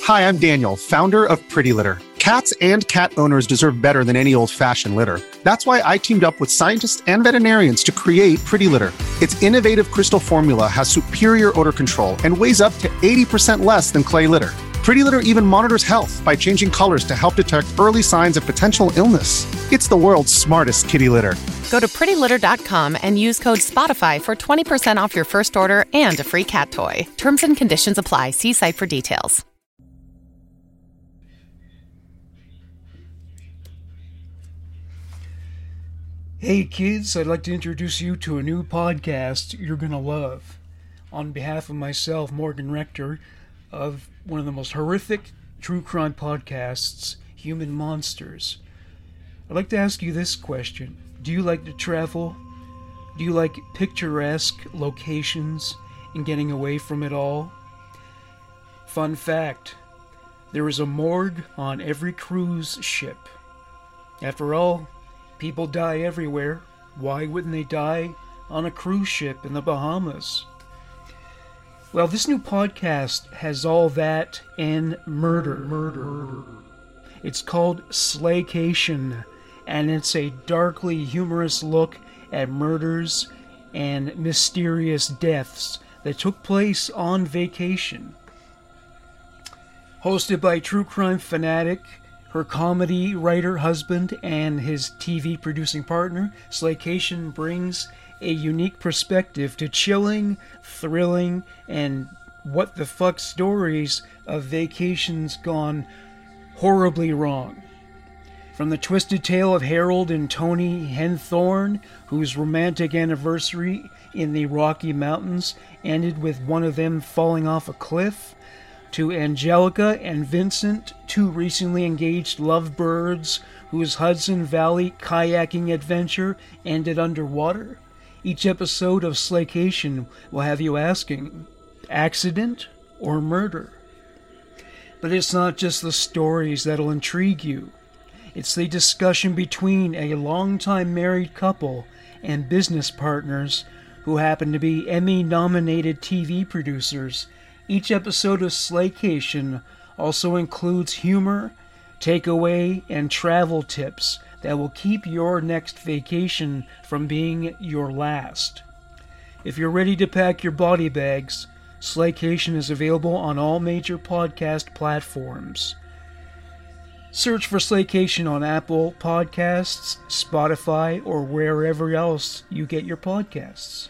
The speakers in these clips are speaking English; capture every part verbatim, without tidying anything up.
Hi, I'm Daniel, founder of Pretty Litter. Cats and cat owners deserve better than any old-fashioned litter. That's why I teamed up with scientists and veterinarians to create Pretty Litter. Its innovative crystal formula has superior odor control and weighs up to eighty percent less than clay litter. Pretty Litter even monitors health by changing colors to help detect early signs of potential illness. It's the world's smartest kitty litter. Go to pretty litter dot com and use code SPOTIFY for twenty percent off your first order and a free cat toy. Terms and conditions apply. See site for details. Hey kids, I'd like to introduce you to a new podcast you're going to love. On behalf of myself, Morgan Rector, of one of the most horrific true crime podcasts, Human Monsters, I'd like to ask you this question. Do you like to travel? Do you like picturesque locations and getting away from it all? Fun fact, there is a morgue on every cruise ship. After all, people die everywhere. Why wouldn't they die on a cruise ship in the Bahamas? Well, this new podcast has all that and murder. Murder. It's called Slaycation, and it's a darkly humorous look at murders and mysterious deaths that took place on vacation. Hosted by true crime fanatic, her comedy writer husband, and his T V producing partner, Slaycation brings a unique perspective to chilling, thrilling, and what the fuck stories of vacations gone horribly wrong. From the twisted tale of Harold and Tony Henthorne, whose romantic anniversary in the Rocky Mountains ended with one of them falling off a cliff, to Angelica and Vincent, two recently engaged lovebirds whose Hudson Valley kayaking adventure ended underwater. Each episode of Slaycation will have you asking, accident or murder? But it's not just the stories that'll intrigue you. It's the discussion between a longtime married couple and business partners who happen to be Emmy-nominated T V producers. Each episode of Slaycation also includes humor, takeaway, and travel tips that will keep your next vacation from being your last. If you're ready to pack your body bags, Slaycation is available on all major podcast platforms. Search for Slaycation on Apple Podcasts, Spotify, or wherever else you get your podcasts.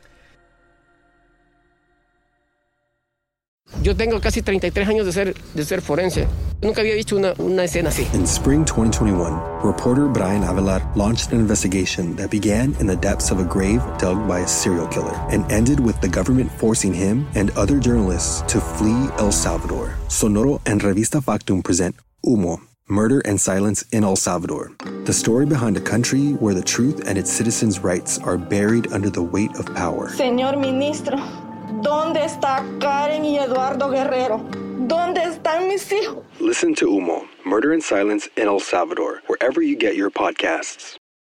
Yo tengo casi treinta y tres años de ser, de ser forense. Nunca había visto una, una escena así. In spring twenty twenty-one, reporter Brian Avelar launched an investigation that began in the depths of a grave dug by a serial killer and ended with the government forcing him and other journalists to flee El Salvador. Sonoro and Revista Factum present Humo, Murder and Silence in El Salvador. The story behind a country where the truth and its citizens' rights are buried under the weight of power. Señor Ministro, ¿dónde está Karen y Eduardo Guerrero? ¿Dónde están mis hijos? Listen to Humo, Murder and Silence in El Salvador, wherever you get your podcasts.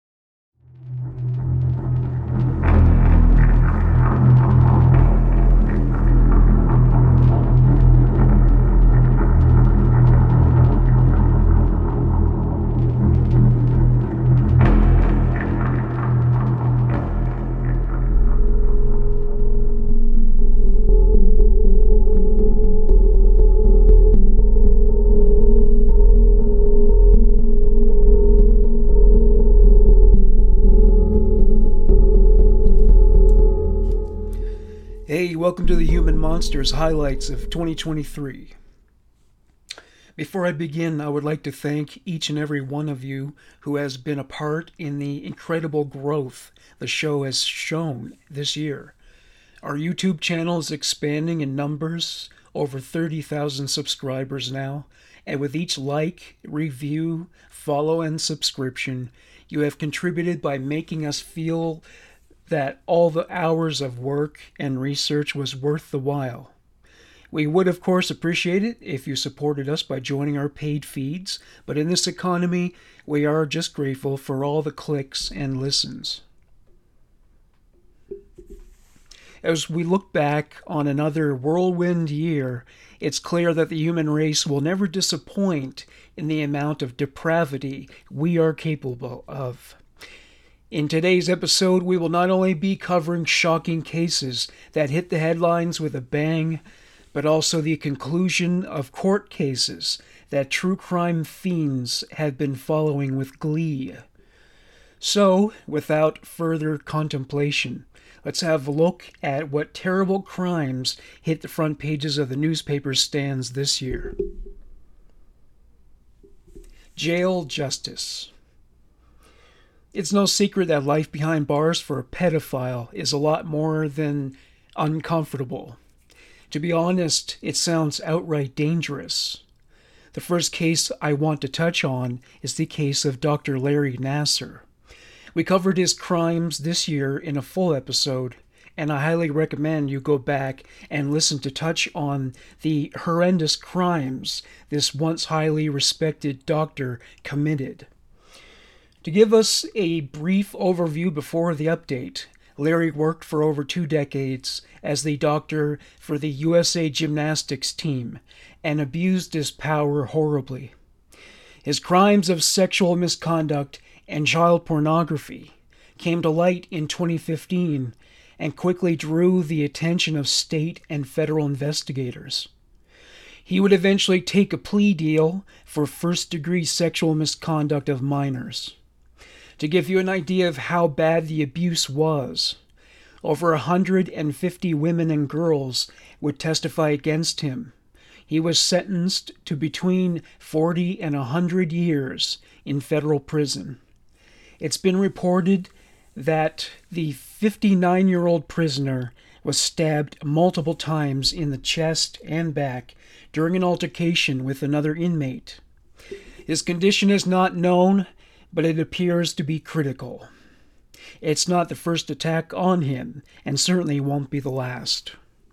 Hey, welcome to the Human Monsters highlights of twenty twenty-three. Before I begin, I would like to thank each and every one of you who has been a part in the incredible growth the show has shown this year. Our YouTube channel is expanding in numbers, over thirty thousand subscribers now, and with each like, review, follow, and subscription, you have contributed by making us feel that all the hours of work and research was worth the while. We would, of course, appreciate it if you supported us by joining our paid feeds, but in this economy, we are just grateful for all the clicks and listens. As we look back on another whirlwind year, it's clear that the human race will never disappoint in the amount of depravity we are capable of. In today's episode, we will not only be covering shocking cases that hit the headlines with a bang, but also the conclusion of court cases that true crime fiends have been following with glee. So, without further contemplation, let's have a look at what terrible crimes hit the front pages of the newspaper stands this year. Jail justice. It's no secret that life behind bars for a pedophile is a lot more than uncomfortable. To be honest, it sounds outright dangerous. The first case I want to touch on is the case of Doctor Larry Nassar. We covered his crimes this year in a full episode, and I highly recommend you go back and listen to touch on the horrendous crimes this once highly respected doctor committed. To give us a brief overview before the update, Larry worked for over two decades as the doctor for the U S A Gymnastics team and abused his power horribly. His crimes of sexual misconduct and child pornography came to light in twenty fifteen and quickly drew the attention of state and federal investigators. He would eventually take a plea deal for first-degree sexual misconduct of minors. To give you an idea of how bad the abuse was, over one hundred fifty women and girls would testify against him. He was sentenced to between forty and one hundred years in federal prison. It's been reported that the fifty-nine-year-old prisoner was stabbed multiple times in the chest and back during an altercation with another inmate. His condition is not known, but it appears to be critical. It's not the first attack on him, and certainly won't be the last.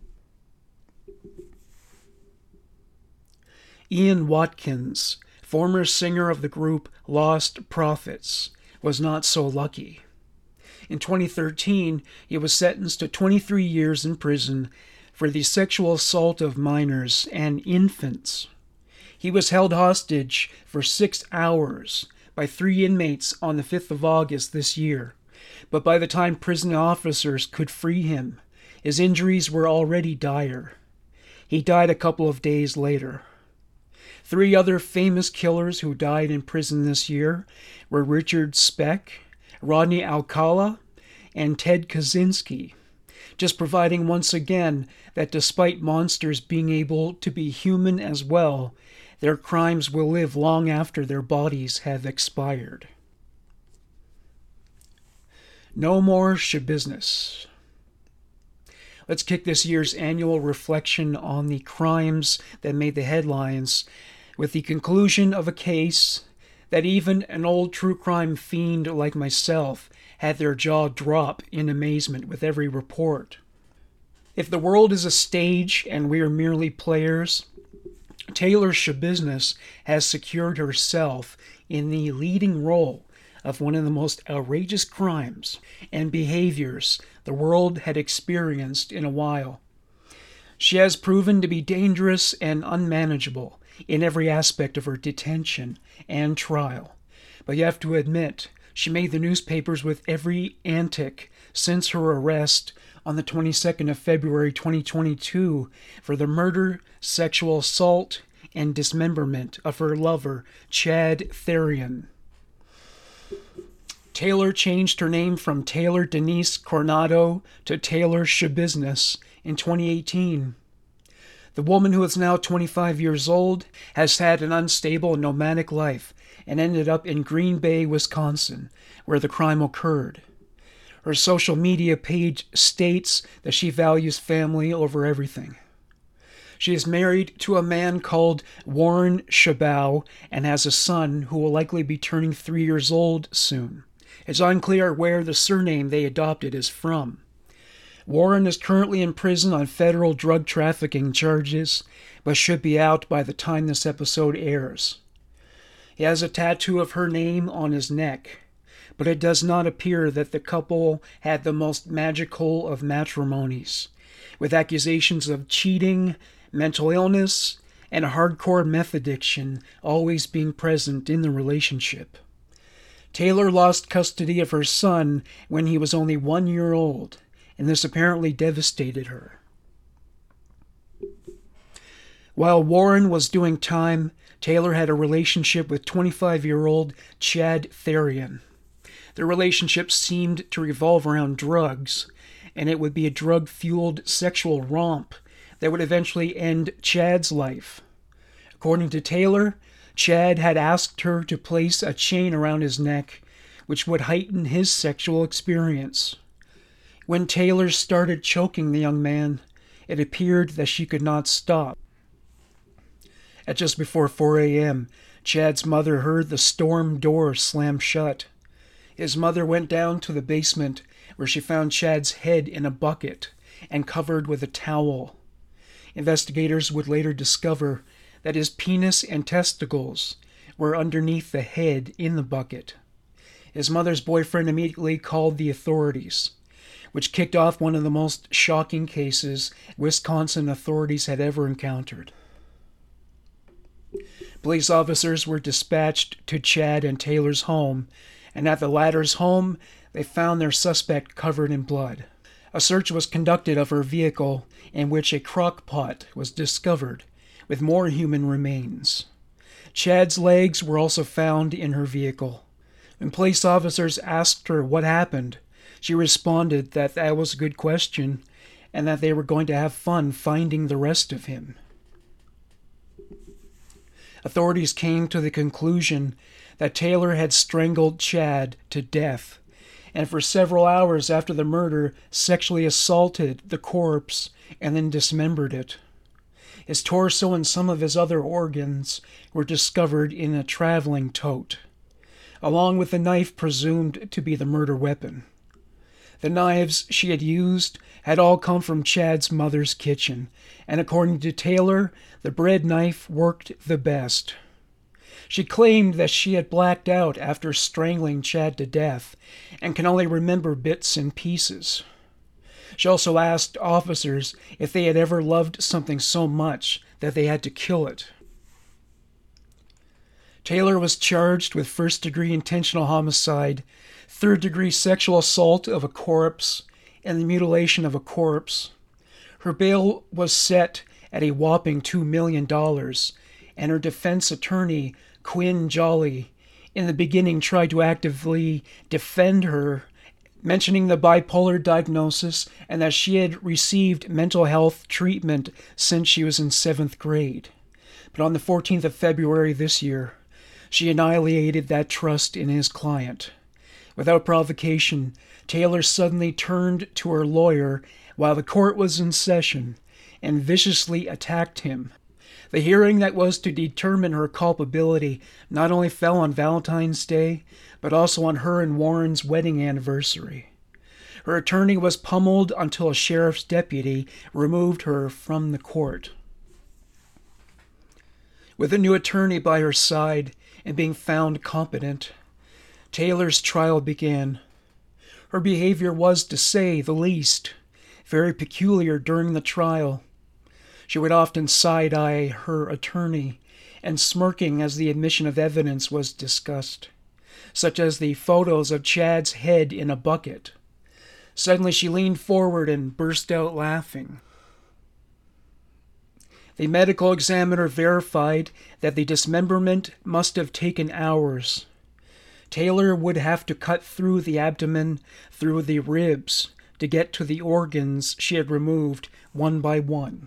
Ian Watkins, former singer of the group Lost Prophets, was not so lucky. In twenty thirteen, he was sentenced to twenty-three years in prison for the sexual assault of minors and infants. He was held hostage for six hours by three inmates on the fifth of August this year, but by the time prison officers could free him, his injuries were already dire. He died a couple of days later. Three other famous killers who died in prison this year were Richard Speck, Rodney Alcala, and Ted Kaczynski, just providing once again that despite monsters being able to be human as well, their crimes will live long after their bodies have expired. No more shabusiness. Let's kick this year's annual reflection on the crimes that made the headlines with the conclusion of a case that even an old true crime fiend like myself had their jaw drop in amazement with every report. If the world is a stage and we are merely players, Taylor Schabusiness has secured herself in the leading role of one of the most outrageous crimes and behaviors the world had experienced in a while. She has proven to be dangerous and unmanageable in every aspect of her detention and trial. But you have to admit, she made the newspapers with every antic since her arrest on the twenty-second of February twenty twenty-two for the murder, sexual assault, and dismemberment of her lover, Chad Therian. Taylor changed her name from Taylor Denise Coronado to Taylor Schabusiness in twenty eighteen. The woman, who is now twenty-five years old, has had an unstable and nomadic life and ended up in Green Bay, Wisconsin, where the crime occurred. Her social media page states that she values family over everything. She is married to a man called Warren Shabau and has a son who will likely be turning three years old soon. It's unclear where the surname they adopted is from. Warren is currently in prison on federal drug trafficking charges, but should be out by the time this episode airs. He has a tattoo of her name on his neck, but it does not appear that the couple had the most magical of matrimonies, with accusations of cheating, mental illness, and hardcore meth addiction always being present in the relationship. Taylor lost custody of her son when he was only one year old, and this apparently devastated her. While Warren was doing time, Taylor had a relationship with twenty-five-year-old Chad Therian. The relationship seemed to revolve around drugs, and it would be a drug-fueled sexual romp that would eventually end Chad's life. According to Taylor, Chad had asked her to place a chain around his neck, which would heighten his sexual experience. When Taylor started choking the young man, it appeared that she could not stop. At just before four a.m., Chad's mother heard the storm door slam shut. His mother went down to the basement, where she found Chad's head in a bucket and covered with a towel. Investigators would later discover that his penis and testicles were underneath the head in the bucket. His mother's boyfriend immediately called the authorities, which kicked off one of the most shocking cases Wisconsin authorities had ever encountered. Police officers were dispatched to Chad and Taylor's home, and at the latter's home, they found their suspect covered in blood. A search was conducted of her vehicle, in which a crock pot was discovered, with more human remains. Chad's legs were also found in her vehicle. When police officers asked her what happened, she responded that that was a good question, and that they were going to have fun finding the rest of him. Authorities came to the conclusion that Taylor had strangled Chad to death, and for several hours after the murder sexually assaulted the corpse and then dismembered it. His torso and some of his other organs were discovered in a traveling tote, along with the knife presumed to be the murder weapon. The knives she had used had all come from Chad's mother's kitchen, and according to Taylor, the bread knife worked the best. She claimed that she had blacked out after strangling Chad to death and can only remember bits and pieces. She also asked officers if they had ever loved something so much that they had to kill it. Taylor was charged with first-degree intentional homicide, third-degree sexual assault of a corpse, and the mutilation of a corpse. Her bail was set at a whopping two million dollars, and her defense attorney, Quinn Jolly, in the beginning tried to actively defend her, mentioning the bipolar diagnosis and that she had received mental health treatment since she was in seventh grade. But on the fourteenth of February this year, she annihilated that trust in his client. Without provocation, Taylor suddenly turned to her lawyer while the court was in session and viciously attacked him. The hearing that was to determine her culpability not only fell on Valentine's Day, but also on her and Warren's wedding anniversary. Her attorney was pummeled until a sheriff's deputy removed her from the court. With a new attorney by her side and being found competent, Taylor's trial began. Her behavior was, to say the least, very peculiar during the trial. She would often side-eye her attorney, and smirking as the admission of evidence was discussed, such as the photos of Chad's head in a bucket. Suddenly she leaned forward and burst out laughing. The medical examiner verified that the dismemberment must have taken hours. Taylor would have to cut through the abdomen, through the ribs, to get to the organs she had removed one by one.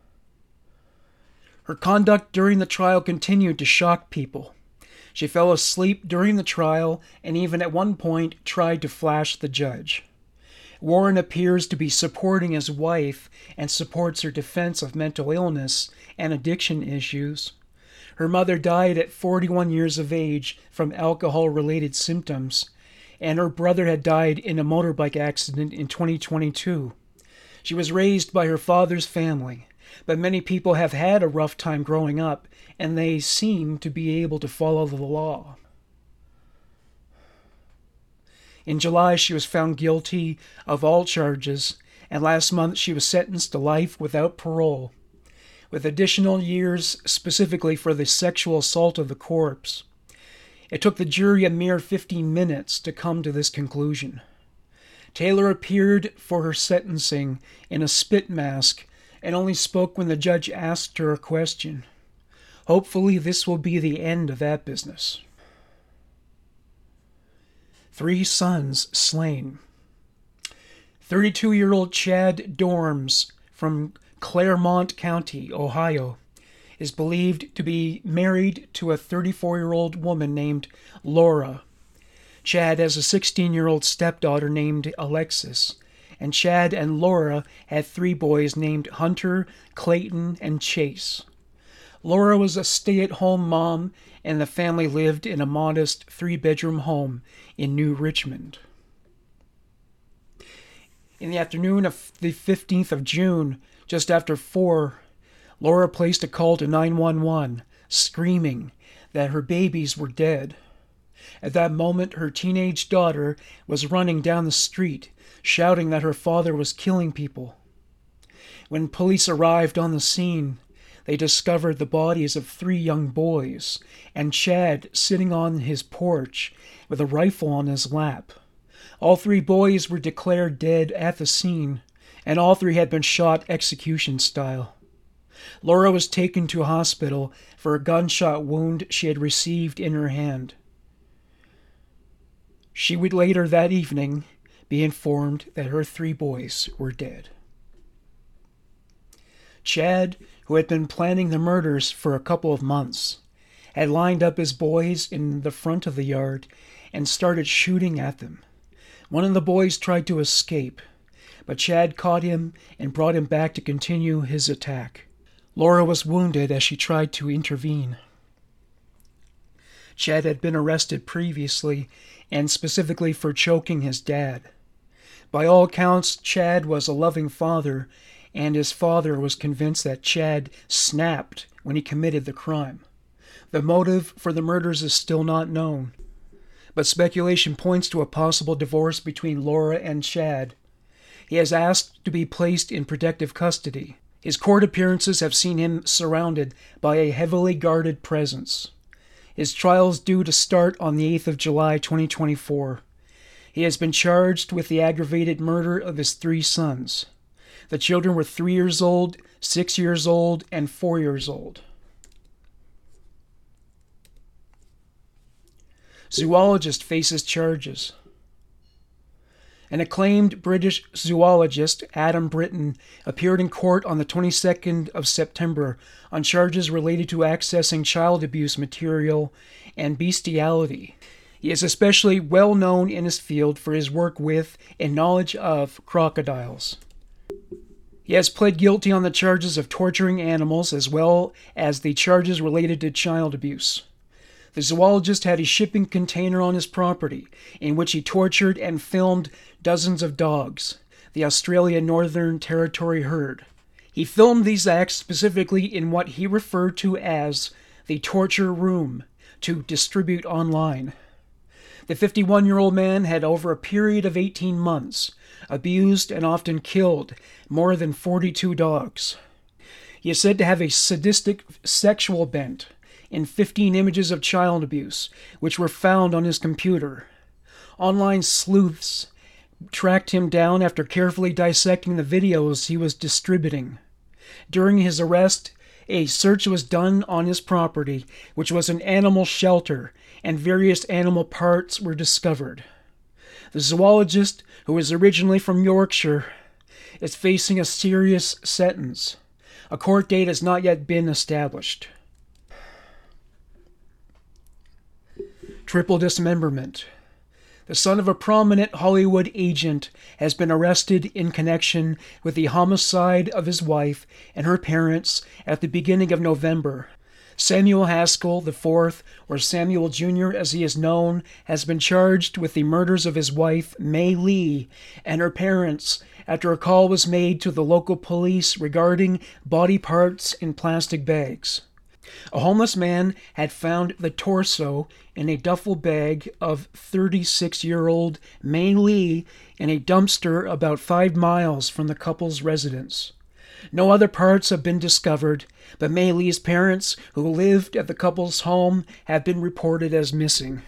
Her conduct during the trial continued to shock people. She fell asleep during the trial and even at one point tried to flash the judge. Warren appears to be supporting his wife and supports her defense of mental illness and addiction issues. Her mother died at forty-one years of age from alcohol-related symptoms, and her brother had died in a motorbike accident in twenty twenty-two. She was raised by her father's family, but many people have had a rough time growing up, and they seem to be able to follow the law. In July, she was found guilty of all charges, and last month she was sentenced to life without parole, with additional years specifically for the sexual assault of the corpse. It took the jury a mere fifteen minutes to come to this conclusion. Taylor appeared for her sentencing in a spit mask and only spoke when the judge asked her a question. Hopefully this will be the end of that business. Three sons slain. thirty-two-year-old Chad Dorms from Claremont County, Ohio, is believed to be married to a thirty-four-year-old woman named Laura. Chad has a sixteen-year-old stepdaughter named Alexis, and Chad and Laura had three boys named Hunter, Clayton, and Chase. Laura was a stay-at-home mom, and the family lived in a modest three-bedroom home in New Richmond. In the afternoon of the fifteenth of June, just after four, Laura placed a call to nine one one, screaming that her babies were dead. At that moment, her teenage daughter was running down the street, shouting that her father was killing people. When police arrived on the scene, they discovered the bodies of three young boys, and Chad sitting on his porch with a rifle on his lap. All three boys were declared dead at the scene, and all three had been shot execution style. Laura was taken to a hospital for a gunshot wound she had received in her hand. She would later that evening be informed that her three boys were dead. Chad, who had been planning the murders for a couple of months, had lined up his boys in the front of the yard and started shooting at them. One of the boys tried to escape, but Chad caught him and brought him back to continue his attack. Laura was wounded as she tried to intervene. Chad had been arrested previously, and specifically for choking his dad. By all accounts, Chad was a loving father, and his father was convinced that Chad snapped when he committed the crime. The motive for the murders is still not known, but speculation points to a possible divorce between Laura and Chad. He has asked to be placed in protective custody. His court appearances have seen him surrounded by a heavily guarded presence. His trial is due to start on the eighth of July, twenty twenty-four. He has been charged with the aggravated murder of his three sons. The children were three years old, six years old, and four years old. Zoologist faces charges. An acclaimed British zoologist, Adam Britton, appeared in court on the twenty-second of September on charges related to accessing child abuse material and bestiality. He is especially well known in his field for his work with and knowledge of crocodiles. He has pled guilty on the charges of torturing animals as well as the charges related to child abuse. The zoologist had a shipping container on his property in which he tortured and filmed dozens of dogs, the Australian Northern Territory herd. He filmed these acts specifically in what he referred to as the torture room to distribute online. The fifty-one-year-old man had, over a period of eighteen months, abused and often killed more than forty-two dogs. He is said to have a sadistic sexual bent in fifteen images of child abuse, which were found on his computer. Online sleuths tracked him down after carefully dissecting the videos he was distributing. During his arrest, a search was done on his property, which was an animal shelter, and various animal parts were discovered. The zoologist, who was originally from Yorkshire, is facing a serious sentence. A court date has not yet been established. Triple dismemberment. The son of a prominent Hollywood agent has been arrested in connection with the homicide of his wife and her parents at the beginning of November. Samuel Haskell the fourth, or Samuel Junior as he is known, has been charged with the murders of his wife, May Lee, and her parents after a call was made to the local police regarding body parts in plastic bags. A homeless man had found the torso in a duffel bag of thirty-six-year-old Mei Lee in a dumpster about five miles from the couple's residence. No other parts have been discovered, but Mei Lee's parents, who lived at the couple's home, have been reported as missing.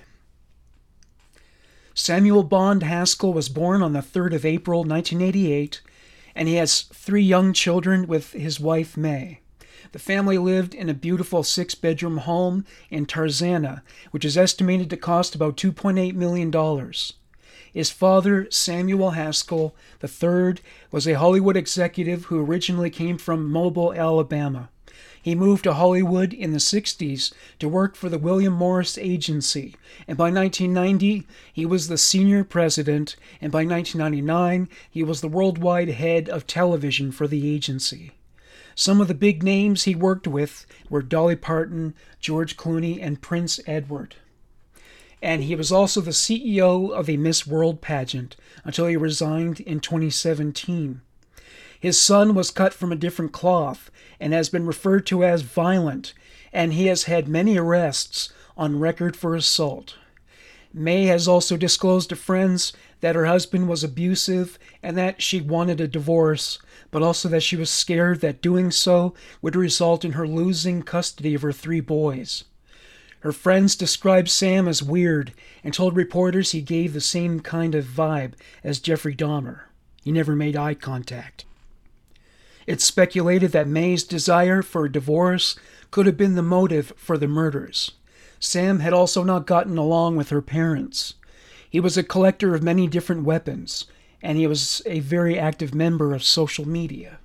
Samuel Bond Haskell was born on the third of April, nineteen eighty-eight, and he has three young children with his wife, May. The family lived in a beautiful six-bedroom home in Tarzana, which is estimated to cost about two point eight million dollars. His father, Samuel Haskell the third, was a Hollywood executive who originally came from Mobile, Alabama. He moved to Hollywood in the sixties to work for the William Morris Agency, and by nineteen ninety, he was the senior president, and by nineteen ninety-nine, he was the worldwide head of television for the agency. Some of the big names he worked with were Dolly Parton, George Clooney, and Prince Edward. And he was also the C E O of a Miss World pageant until he resigned in twenty seventeen. His son was cut from a different cloth and has been referred to as violent, and he has had many arrests on record for assault. May has also disclosed to friends that her husband was abusive and that she wanted a divorce, but also that she was scared that doing so would result in her losing custody of her three boys. Her friends described Sam as weird and told reporters he gave the same kind of vibe as Jeffrey Dahmer. He never made eye contact. It's speculated that May's desire for a divorce could have been the motive for the murders. Sam had also not gotten along with her parents. He was a collector of many different weapons, and he was a very active member of social media.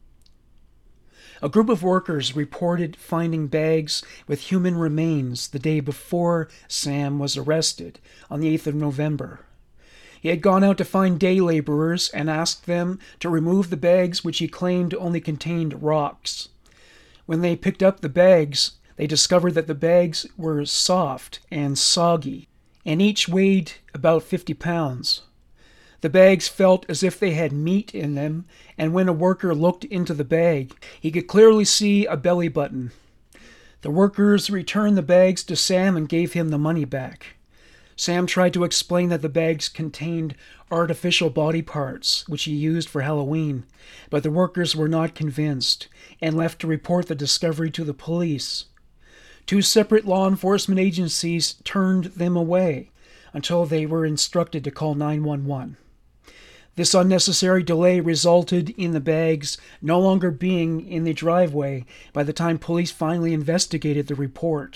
A group of workers reported finding bags with human remains the day before Sam was arrested, on the eighth of November. He had gone out to find day laborers and asked them to remove the bags which he claimed only contained rocks. When they picked up the bags, they discovered that the bags were soft and soggy, and each weighed about fifty pounds. The bags felt as if they had meat in them, and when a worker looked into the bag, he could clearly see a belly button. The workers returned the bags to Sam and gave him the money back. Sam tried to explain that the bags contained artificial body parts, which he used for Halloween, but the workers were not convinced and left to report the discovery to the police. Two separate law enforcement agencies turned them away until they were instructed to call nine one one. This unnecessary delay resulted in the bags no longer being in the driveway by the time police finally investigated the report.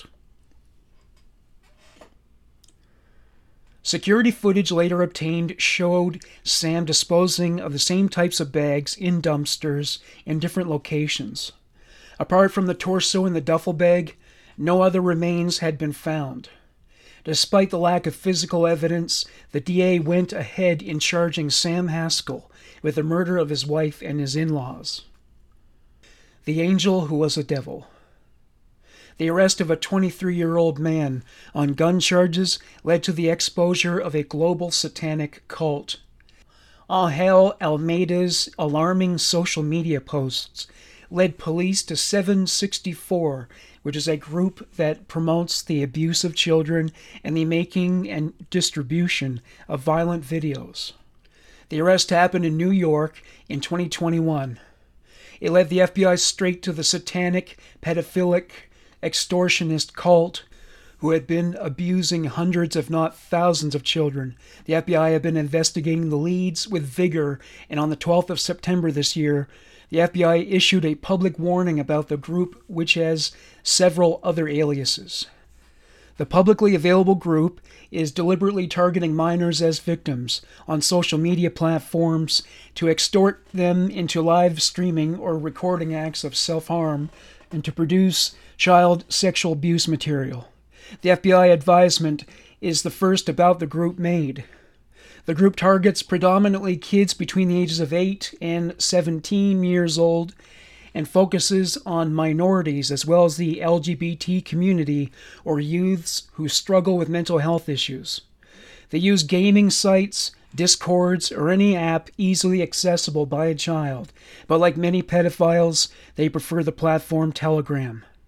Security footage later obtained showed Sam disposing of the same types of bags in dumpsters in different locations. Apart from the torso in the duffel bag, no other remains had been found. Despite the lack of physical evidence, the D A went ahead in charging Sam Haskell with the murder of his wife and his in-laws. The angel who was a devil. The arrest of a twenty-three-year-old man on gun charges led to the exposure of a global satanic cult. Angel Almeida's alarming social media posts led police to seven sixty-four, which is a group that promotes the abuse of children and the making and distribution of violent videos. The arrest happened in New York in twenty twenty-one. It led the F B I straight to the satanic, pedophilic, extortionist cult who had been abusing hundreds if not thousands of children. The F B I had been investigating the leads with vigor, and on the twelfth of September this year, the F B I issued a public warning about the group, which has several other aliases. The publicly available group is deliberately targeting minors as victims on social media platforms to extort them into live streaming or recording acts of self-harm and to produce child sexual abuse material. The F B I advisement is the first about the group made. The group targets predominantly kids between the ages of eight and seventeen years old and focuses on minorities as well as the L G B T community or youths who struggle with mental health issues. They use gaming sites, Discords, or any app easily accessible by a child, but like many pedophiles, they prefer the platform Telegram.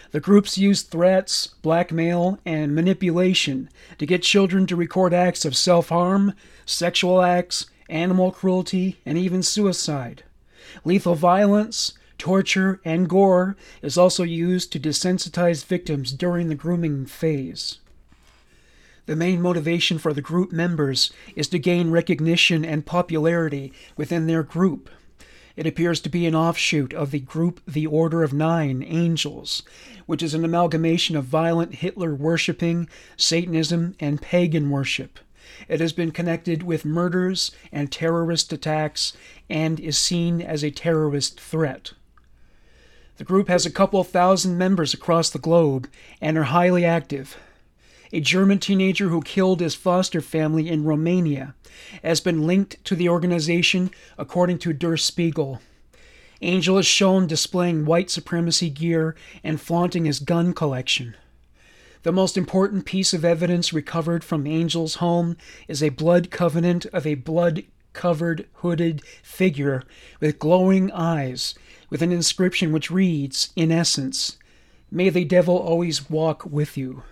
The groups use threats, blackmail, and manipulation to get children to record acts of self-harm, sexual acts, animal cruelty, and even suicide. Lethal violence, torture, and gore is also used to desensitize victims during the grooming phase. The main motivation for the group members is to gain recognition and popularity within their group. It appears to be an offshoot of the group The Order of Nine Angels, which is an amalgamation of violent Hitler-worshipping, Satanism, and pagan worship. It has been connected with murders and terrorist attacks and is seen as a terrorist threat. The group has a couple thousand members across the globe and are highly active. A German teenager who killed his foster family in Romania has been linked to the organization, according to Der Spiegel. Angel is shown displaying white supremacy gear and flaunting his gun collection. The most important piece of evidence recovered from Angel's home is a blood covenant of a blood-covered, hooded figure with glowing eyes, with an inscription which reads, in essence, "May the devil always walk with you."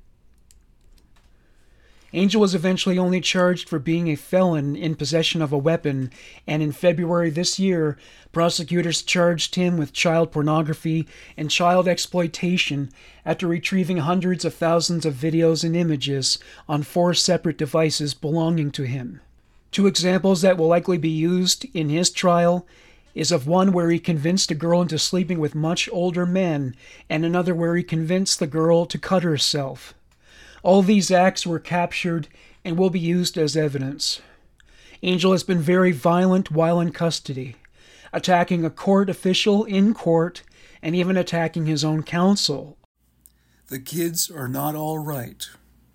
Angel was eventually only charged for being a felon in possession of a weapon, and in February this year, prosecutors charged him with child pornography and child exploitation after retrieving hundreds of thousands of videos and images on four separate devices belonging to him. Two examples that will likely be used in his trial is of one where he convinced a girl into sleeping with much older men, and another where he convinced the girl to cut herself. All these acts were captured and will be used as evidence. Angel has been very violent while in custody, attacking a court official in court and even attacking his own counsel. The kids are not all right.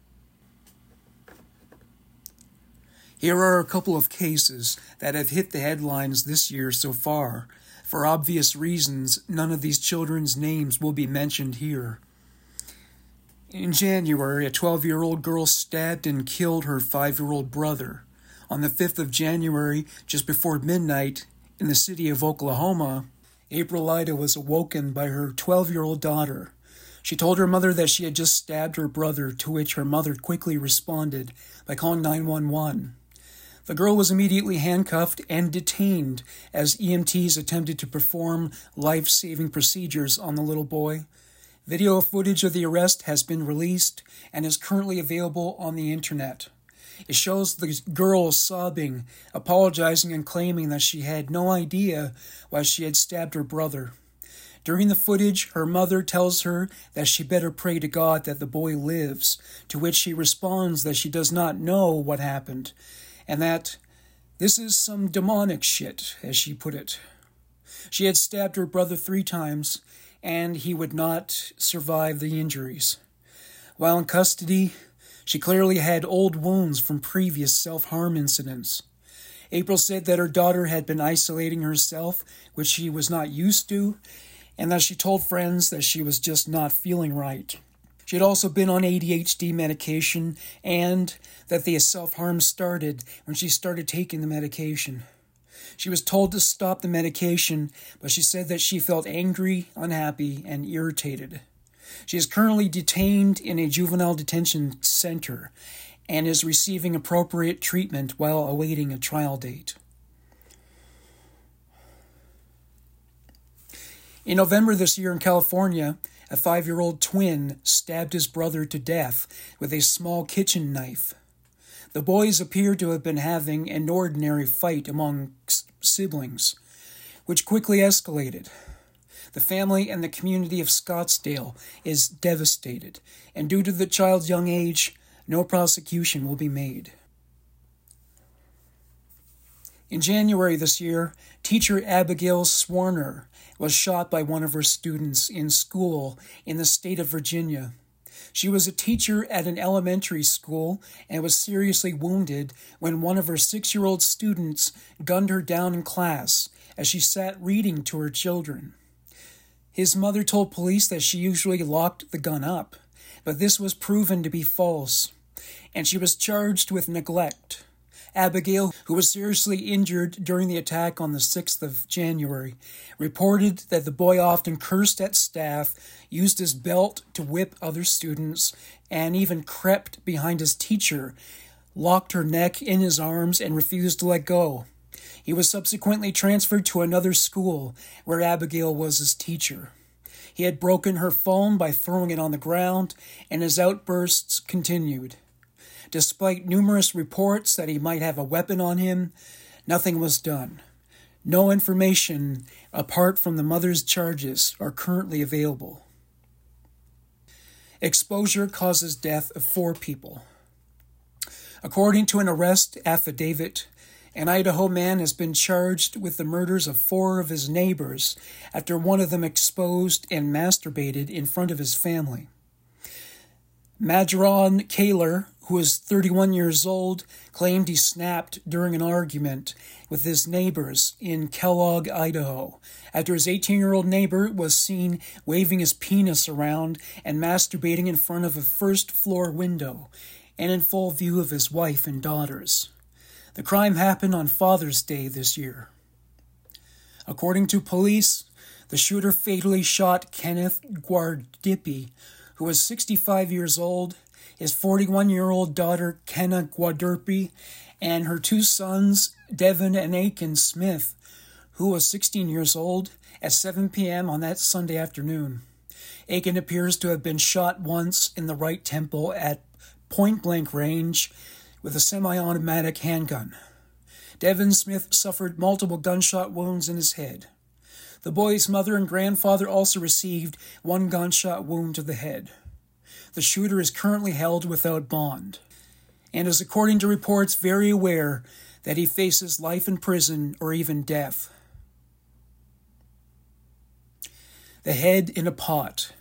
Here are a couple of cases that have hit the headlines this year so far. For obvious reasons, none of these children's names will be mentioned here. In January, a twelve-year-old girl stabbed and killed her five-year-old brother. On the fifth of January, just before midnight, in the city of Oklahoma, April Ida was awoken by her twelve-year-old daughter. She told her mother that she had just stabbed her brother, to which her mother quickly responded by calling nine one one. The girl was immediately handcuffed and detained as E M Ts attempted to perform life-saving procedures on the little boy. Video footage of the arrest has been released and is currently available on the internet. It shows the girl sobbing, apologizing, and claiming that she had no idea why she had stabbed her brother. During the footage, her mother tells her that she better pray to God that the boy lives, to which she responds that she does not know what happened, and that this is some demonic shit, as she put it. She had stabbed her brother three times, and he would not survive the injuries. While in custody, she clearly had old wounds from previous self-harm incidents. April said that her daughter had been isolating herself, which she was not used to, and that she told friends that she was just not feeling right. She had also been on A D H D medication, and that the self-harm started when she started taking the medication. She was told to stop the medication, but she said that she felt angry, unhappy, and irritated. She is currently detained in a juvenile detention center and is receiving appropriate treatment while awaiting a trial date. In November this year in California, a five-year-old twin stabbed his brother to death with a small kitchen knife. The boys appear to have been having an ordinary fight among siblings, which quickly escalated. The family and the community of Scottsdale is devastated, and due to the child's young age, no prosecution will be made. In January this year, teacher Abigail Swarner was shot by one of her students in school in the state of Virginia. She was a teacher at an elementary school and was seriously wounded when one of her six-year-old students gunned her down in class as she sat reading to her children. His mother told police that she usually locked the gun up, but this was proven to be false, and she was charged with neglect. Abigail, who was seriously injured during the attack on the sixth of January, reported that the boy often cursed at staff, used his belt to whip other students, and even crept behind his teacher, locked her neck in his arms, and refused to let go. He was subsequently transferred to another school where Abigail was his teacher. He had broken her phone by throwing it on the ground, and his outbursts continued. Despite numerous reports that he might have a weapon on him, nothing was done. No information, apart from the mother's charges, are currently available. Exposure causes death of four people. According to an arrest affidavit, an Idaho man has been charged with the murders of four of his neighbors after one of them exposed and masturbated in front of his family. Madron Kaler, who is thirty-one years old, claimed he snapped during an argument with his neighbors in Kellogg, Idaho, after his eighteen-year-old neighbor was seen waving his penis around and masturbating in front of a first-floor window and in full view of his wife and daughters. The crime happened on Father's Day this year. According to police, the shooter fatally shot Kenneth Guardipi, who was sixty-five years old, his forty-one-year-old daughter, Kenna Guardipi, and her two sons, Devin and Aiken Smith, who was sixteen years old, at seven p.m. on that Sunday afternoon. Aiken appears to have been shot once in the right temple at point-blank range with a semi-automatic handgun. Devin Smith suffered multiple gunshot wounds in his head. The boy's mother and grandfather also received one gunshot wound to the head. The shooter is currently held without bond, and is, according to reports, very aware that he faces life in prison or even death. The head in a pot.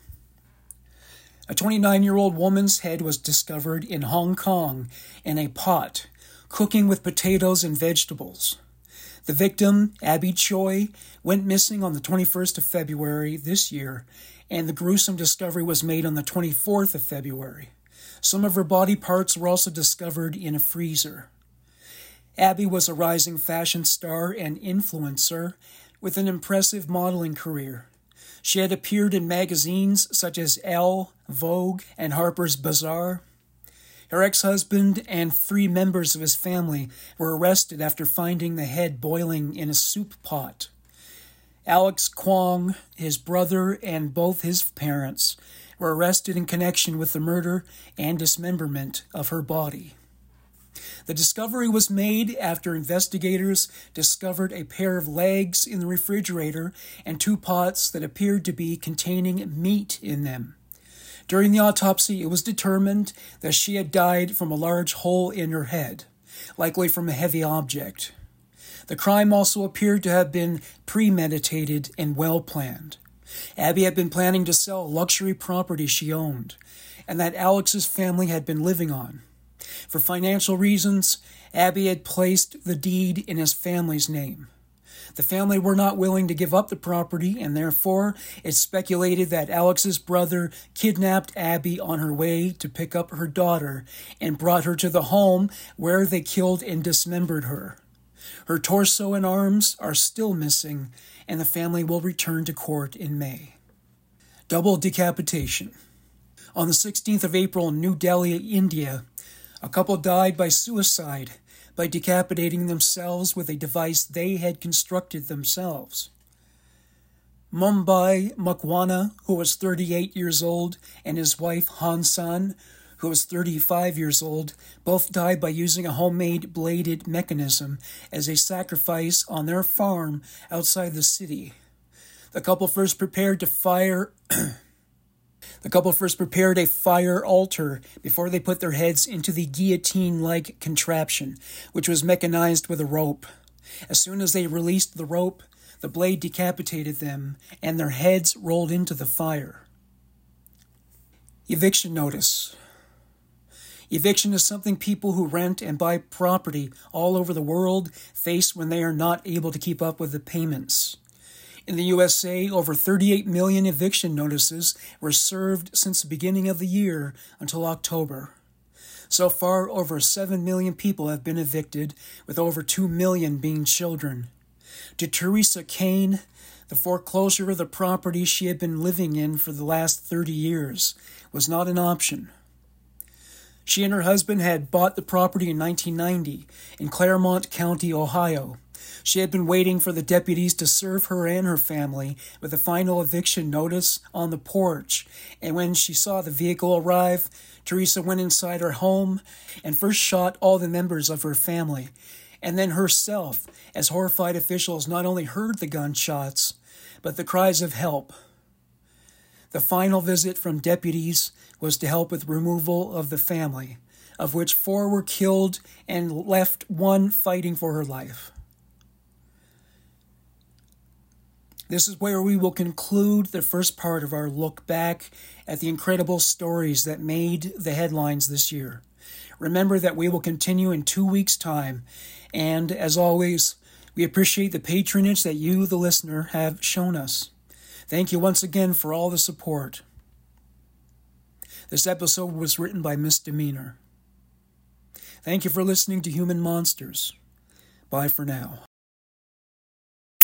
A twenty-nine-year-old woman's head was discovered in Hong Kong in a pot, cooking with potatoes and vegetables. The victim, Abby Choi, went missing on the twenty-first of February this year, and the gruesome discovery was made on the twenty-fourth of February. Some of her body parts were also discovered in a freezer. Abby was a rising fashion star and influencer with an impressive modeling career. She had appeared in magazines such as Elle, Vogue, and Harper's Bazaar. Her ex-husband and three members of his family were arrested after finding the head boiling in a soup pot. Alex Kwong, his brother, and both his parents were arrested in connection with the murder and dismemberment of her body. The discovery was made after investigators discovered a pair of legs in the refrigerator and two pots that appeared to be containing meat in them. During the autopsy, it was determined that she had died from a large hole in her head, likely from a heavy object. The crime also appeared to have been premeditated and well-planned. Abby had been planning to sell a luxury property she owned, and that Alex's family had been living on. For financial reasons, Abby had placed the deed in his family's name. The family were not willing to give up the property, and therefore it's speculated that Alex's brother kidnapped Abby on her way to pick up her daughter and brought her to the home where they killed and dismembered her. Her torso and arms are still missing, and the family will return to court in May. Double decapitation. On the sixteenth of April in New Delhi, India, a couple died by suicide by decapitating themselves with a device they had constructed themselves. Mumbai Makwana, who was thirty-eight years old, and his wife Hansan, who was thirty-five years old, both died by using a homemade bladed mechanism as a sacrifice on their farm outside the city. The couple first prepared to fire... The couple first prepared a fire altar before they put their heads into the guillotine-like contraption, which was mechanized with a rope. As soon as they released the rope, the blade decapitated them, and their heads rolled into the fire. Eviction notice. Eviction is something people who rent and buy property all over the world face when they are not able to keep up with the payments. In the U S A, over thirty-eight million eviction notices were served since the beginning of the year until October. So far, over seven million people have been evicted, with over two million being children. To Teresa Kane, the foreclosure of the property she had been living in for the last thirty years was not an option. She and her husband had bought the property in nineteen ninety in Claremont County, Ohio. She had been waiting for the deputies to serve her and her family with a final eviction notice on the porch, and when she saw the vehicle arrive, Teresa went inside her home and first shot all the members of her family, and then herself, as horrified officials not only heard the gunshots, but the cries of help. The final visit from deputies was to help with removal of the family, of which four were killed and left one fighting for her life. This is where we will conclude the first part of our look back at the incredible stories that made the headlines this year. Remember that we will continue in two weeks' time, and as always, we appreciate the patronage that you, the listener, have shown us. Thank you once again for all the support. This episode was written by Misdemeanor. Thank you for listening to Human Monsters. Bye for now.